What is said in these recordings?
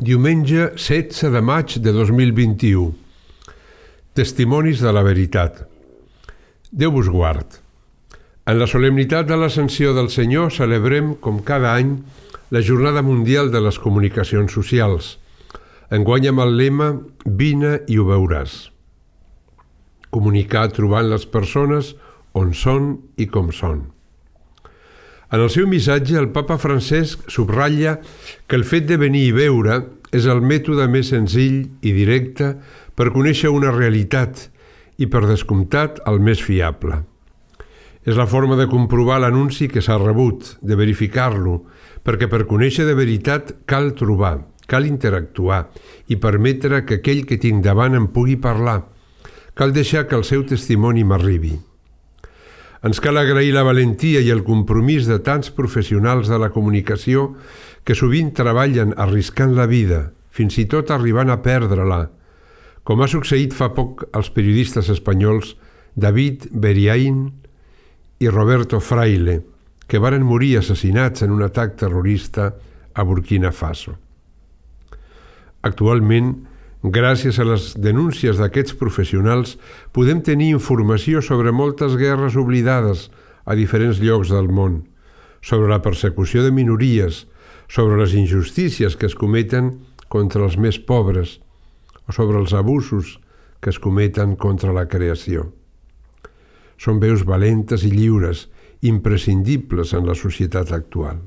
Diumenge 16 de maig de 2021. Testimonis de la veritat. Déu vos guard. En la solemnitat de l'Ascensió del Senyor celebrem, com cada any, la Jornada Mundial de les Comunicacions Socials. Enguany amb el lema «Vine i ho veuràs». Comunicar trobant les persones on són i com són. En el seu missatge, el papa Francesc subratlla que el fet de venir i veure és el mètode més senzill i directe per conèixer una realitat i, per descomptat, el més fiable. És la forma de comprovar l'anunci que s'ha rebut, de verificar-lo, perquè per conèixer de veritat cal trobar, cal interactuar i permetre que aquell que tinc davant em pugui parlar. Cal deixar que el seu testimoni m'arribi. Ens cal agrair la valentia i el compromís de tants professionals de la comunicació que sovint treballen arriscant la vida, fins i tot arribant a perdre-la, com ha succeït fa poc als periodistes espanyols David Beriaín i Roberto Fraile, que varen morir assassinats en un atac terrorista a Burkina Faso. Actualment, gràcies a les denúncies d'aquests professionals, podem tenir informació sobre moltes guerres oblidades a diferents llocs del món, sobre la persecució de minories, sobre les injustícies que es cometen contra els més pobres o sobre els abusos que es cometen contra la creació. Són veus valentes i lliures, imprescindibles en la societat actual.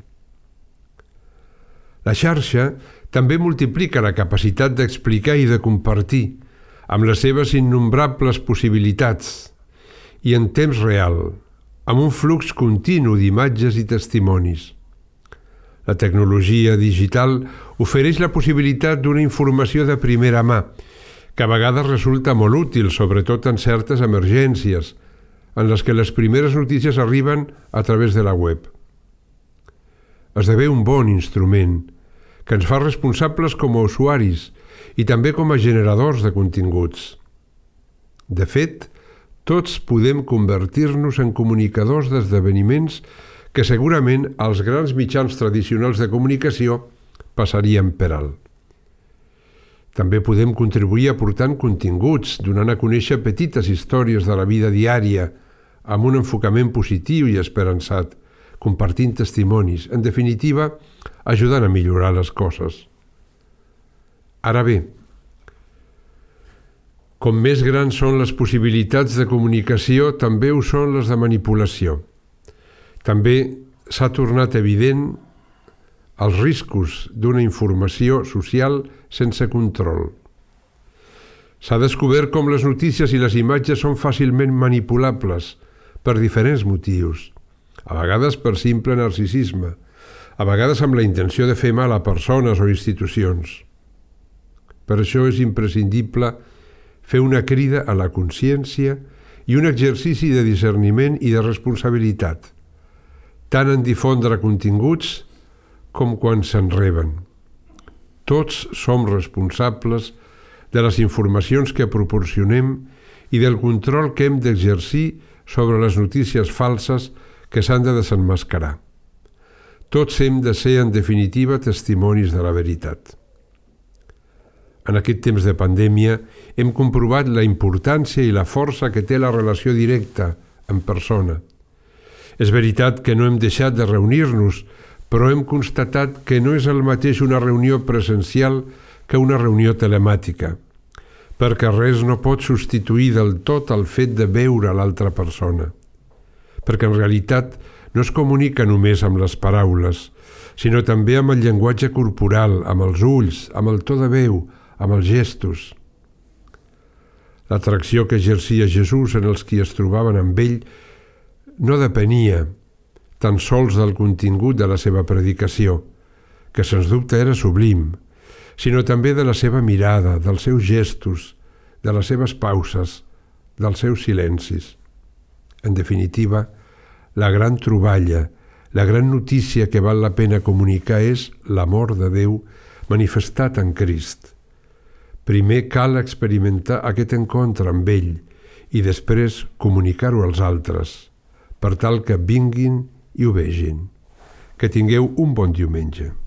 La xarxa també multiplica la capacitat d'explicar i de compartir, amb les seves innombrables possibilitats, i en temps real, amb un flux continu d'imatges i testimonis. La tecnologia digital ofereix la possibilitat d'una informació de primera mà, que a vegades resulta molt útil, sobretot en certes emergències, en les que les primeres notícies arriben a través de la web. Esdevé un bon instrument, que ens fa responsables com a usuaris i també com a generadors de continguts. De fet, tots podem convertir-nos en comunicadors d'esdeveniments que segurament els grans mitjans tradicionals de comunicació passarien per alt. També podem contribuir aportant continguts, donant a conèixer petites històries de la vida diària, amb un enfocament positiu i esperançat, compartint testimonis, en definitiva, ajudant a millorar les coses. Ara bé, com més grans són les possibilitats de comunicació, també ho són les de manipulació. També s'ha tornat evident els riscos d'una informació social sense control. S'ha descobert com les notícies i les imatges són fàcilment manipulables per diferents motius, a vegades per simple narcisisme, a vegades amb la intenció de fer mal a persones o institucions. Per això és imprescindible fer una crida a la consciència i un exercici de discerniment i de responsabilitat, tant en difondre continguts com quan se'n reben. Tots som responsables de les informacions que proporcionem i del control que hem d'exercir sobre les notícies falses que s'han de desemmascarar. Tots hem de ser, en definitiva, testimonis de la veritat. En aquest temps de pandèmia hem comprovat la importància i la força que té la relació directa en persona. És veritat que no hem deixat de reunir-nos, però hem constatat que no és el mateix una reunió presencial que una reunió telemàtica, perquè res no pot substituir del tot el fet de veure l'altra persona, perquè en realitat no es comunica només amb les paraules, sinó també amb el llenguatge corporal, amb els ulls, amb el to de veu, amb els gestos. L'atracció que exercia Jesús en els qui es trobaven amb ell no depenia tan sols del contingut de la seva predicació, que sens dubte era sublim, sinó també de la seva mirada, dels seus gestos, de les seves pauses, dels seus silencis. En definitiva, la gran troballa, la gran notícia que val la pena comunicar és l'amor de Déu manifestat en Crist. Primer cal experimentar aquest encontre amb ell i després comunicar-ho als altres, per tal que vinguin i ho vegin. Que tingueu un bon diumenge.